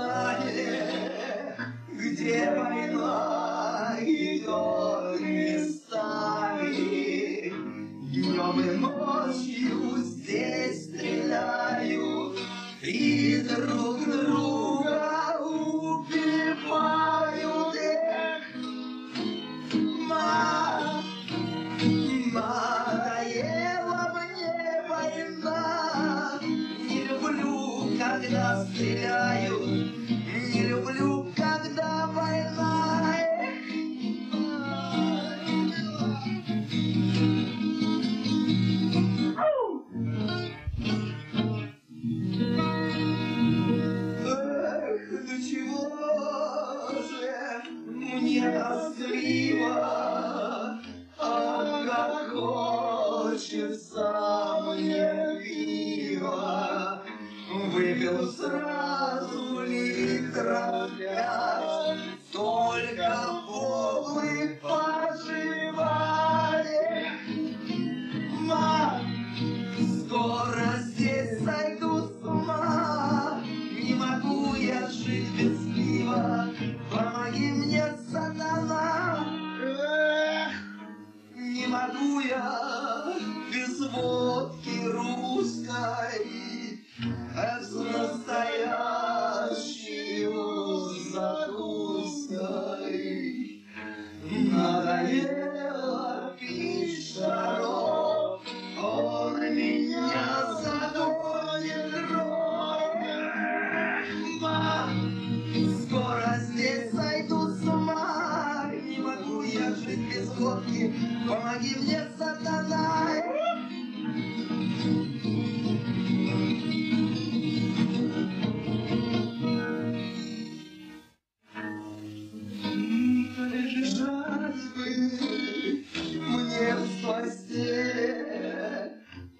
стране, где война идет местами, днем и ночью здесь стреляют и друг друга убивают. Надоела мне война, не люблю, когда стреляют, не люблю, когда война. Эх, до чего же мне тоскливо, как хочется мне пива. Выпил сразу литров 5, только полы пожевали. Скоро здесь сойду с ума, не могу я жить без пива. Помоги мне, сатана. Не могу я без водки русской, с настоящей закуской. Надоела пища рот, он меня задонет рот. Скоро здесь сойду с ума, не могу я жить без водки. Помоги мне, сатана. Лежать бы мне в постели,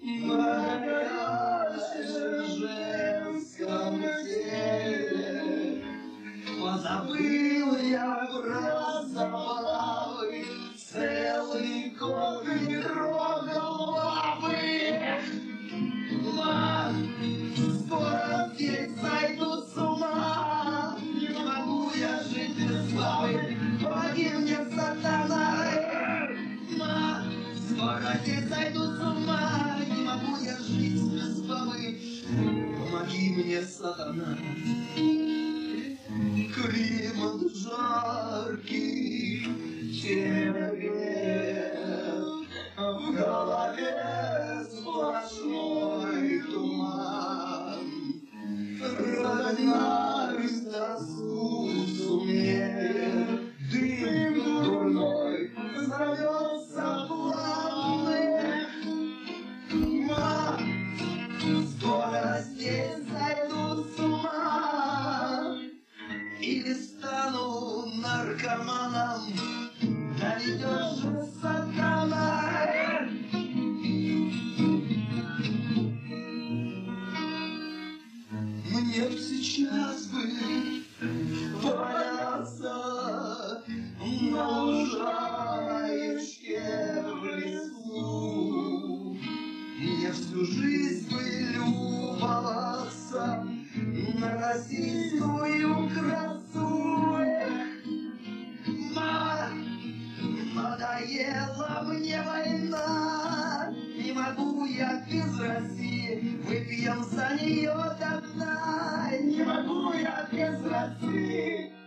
моя женском теле. Позабыл я про забавы, целый год не трогал лапы. Скоро здесь сойду с ума, не могу я жить без славы. Помоги мне, сатана. Скоро здесь сойду с ума, не могу я жить без славы. Помоги мне, сатана. Климат жаркий, температура, в голове сплошной туман. Разогнать тоску сумеет, дым дурной зовется пламя. Скоро здесь сойду с ума или стану наркоманом, доведешь же, сатана. Мне б сейчас бы валяться на лужаечке в лесу. Мне всю жизнь бы любоваться на российскую красу. Надоела мне война, не могу я без России. Выпьем за нее до дна, не могу я без России.